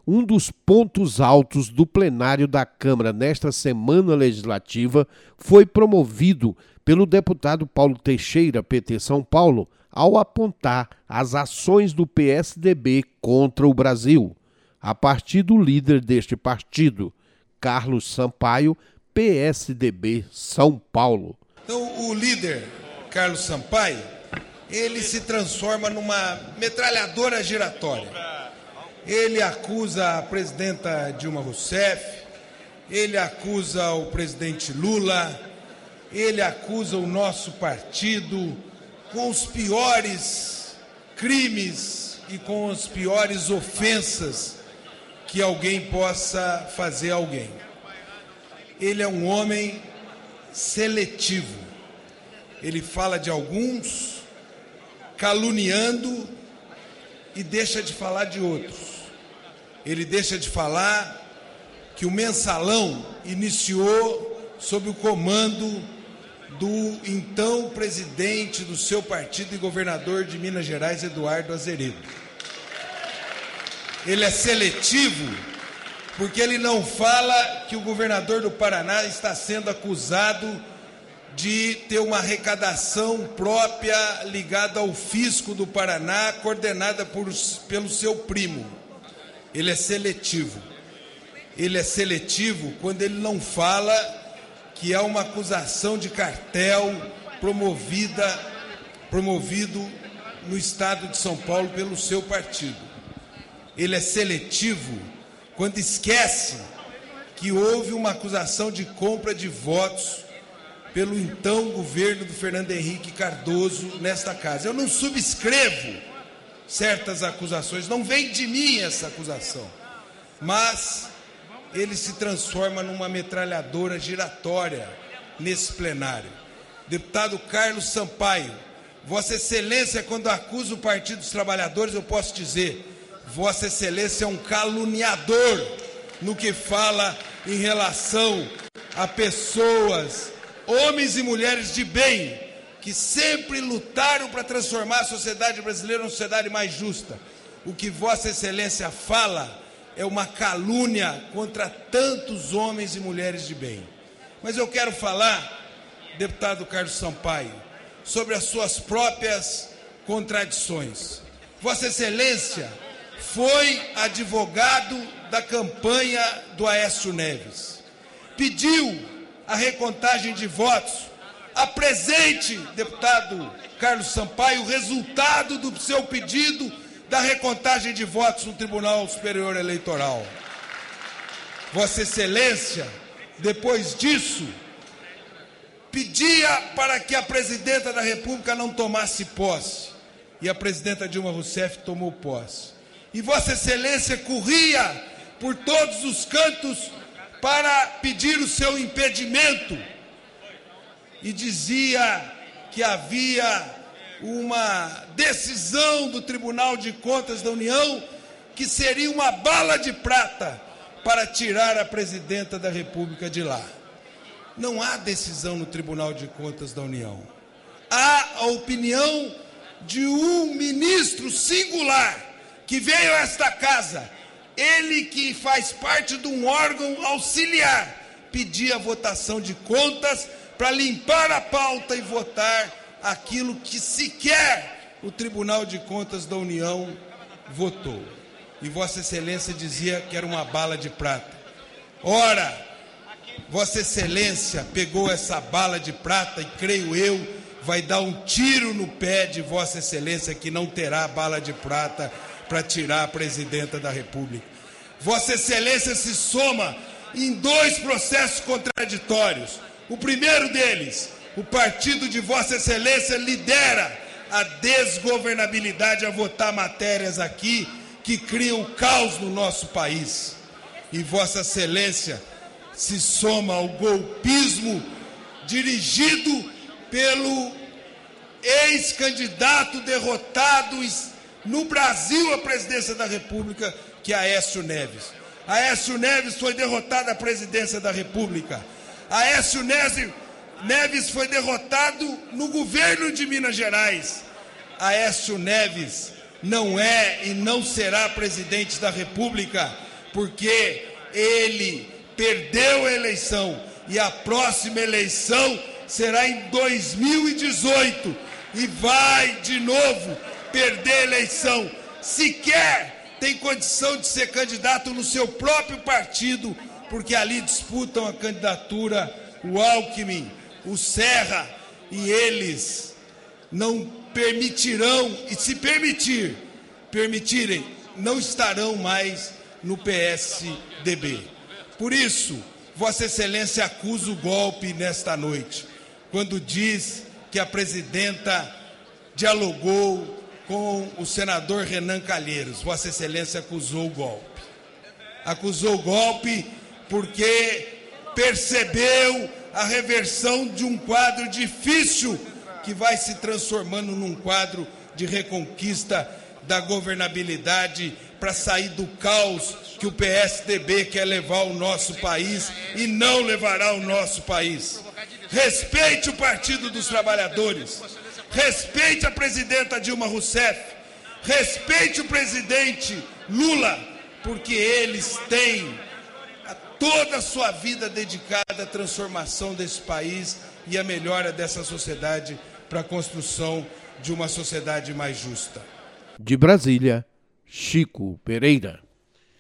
Um dos pontos altos do plenário da Câmara nesta semana legislativa foi promovido pelo deputado Paulo Teixeira, PT São Paulo, ao apontar as ações do PSDB contra o Brasil, a partir do líder deste partido, Carlos Sampaio, PSDB São Paulo. Então, o líder, Carlos Sampaio, ele se transforma numa metralhadora giratória. Ele acusa a presidenta Dilma Rousseff, ele acusa o presidente Lula, ele acusa o nosso partido com os piores crimes e com as piores ofensas que alguém possa fazer a alguém. Ele é um homem seletivo. Ele fala de alguns, caluniando e deixa de falar de outros. Ele deixa de falar que o mensalão iniciou sob o comando do então presidente do seu partido e governador de Minas Gerais, Eduardo Azeredo. Ele é seletivo porque ele não fala que o governador do Paraná está sendo acusado de ter uma arrecadação própria ligada ao fisco do Paraná, coordenada pelo seu primo. Ele é seletivo. Ele é seletivo quando ele não fala que há uma acusação de cartel promovido no estado de São Paulo pelo seu partido. Ele é seletivo quando esquece que houve uma acusação de compra de votos pelo então governo do Fernando Henrique Cardoso nesta casa. Eu não subscrevo certas acusações, não vem de mim essa acusação, mas ele se transforma numa metralhadora giratória nesse plenário. Deputado Carlos Sampaio, Vossa Excelência, quando acusa o Partido dos Trabalhadores, eu posso dizer, Vossa Excelência é um caluniador no que fala em relação a pessoas, homens e mulheres de bem, que sempre lutaram para transformar a sociedade brasileira numa sociedade mais justa. O que Vossa Excelência fala é uma calúnia contra tantos homens e mulheres de bem. Mas eu quero falar, deputado Carlos Sampaio, sobre as suas próprias contradições. Vossa Excelência foi advogado da campanha do Aécio Neves. Pediu a recontagem de votos. Apresente, deputado Carlos Sampaio, o resultado do seu pedido da recontagem de votos no Tribunal Superior Eleitoral. Vossa Excelência, depois disso, pedia para que a presidenta da República não tomasse posse. E a presidenta Dilma Rousseff tomou posse. E Vossa Excelência corria por todos os cantos para pedir o seu impedimento. E dizia que havia uma decisão do Tribunal de Contas da União que seria uma bala de prata para tirar a presidenta da República de lá. Não há decisão no Tribunal de Contas da União. Há a opinião de um ministro singular que veio a esta casa, ele que faz parte de um órgão auxiliar, pedir a votação de contas para limpar a pauta e votar aquilo que sequer o Tribunal de Contas da União votou. E Vossa Excelência dizia que era uma bala de prata. Ora, Vossa Excelência pegou essa bala de prata e, creio eu, vai dar um tiro no pé de Vossa Excelência, que não terá bala de prata para tirar a presidenta da República. Vossa Excelência se soma em dois processos contraditórios. O primeiro deles, o partido de Vossa Excelência lidera a desgovernabilidade a votar matérias aqui que criam caos no nosso país. E Vossa Excelência se soma ao golpismo dirigido pelo ex-candidato derrotado no Brasil à presidência da República, que é Aécio Neves. Aécio Neves foi derrotado à presidência da República. Aécio Neves foi derrotado no governo de Minas Gerais. Aécio Neves não é e não será presidente da República, porque ele perdeu a eleição e a próxima eleição será em 2018 e vai de novo perder a eleição. Sequer tem condição de ser candidato no seu próprio partido, porque ali disputam a candidatura o Alckmin, o Serra, e eles não permitirão, e se permitirem, não estarão mais no PSDB. Por isso, Vossa Excelência acusa o golpe nesta noite, quando diz que a presidenta dialogou com o senador Renan Calheiros. Vossa Excelência acusou o golpe. Acusou o golpe porque percebeu a reversão de um quadro difícil que vai se transformando num quadro de reconquista da governabilidade para sair do caos que o PSDB quer levar o nosso país e não levará o nosso país. Respeite o Partido dos Trabalhadores, respeite a presidenta Dilma Rousseff, respeite o presidente Lula, porque eles têm toda a sua vida dedicada à transformação desse país e à melhora dessa sociedade para a construção de uma sociedade mais justa. De Brasília, Chico Pereira.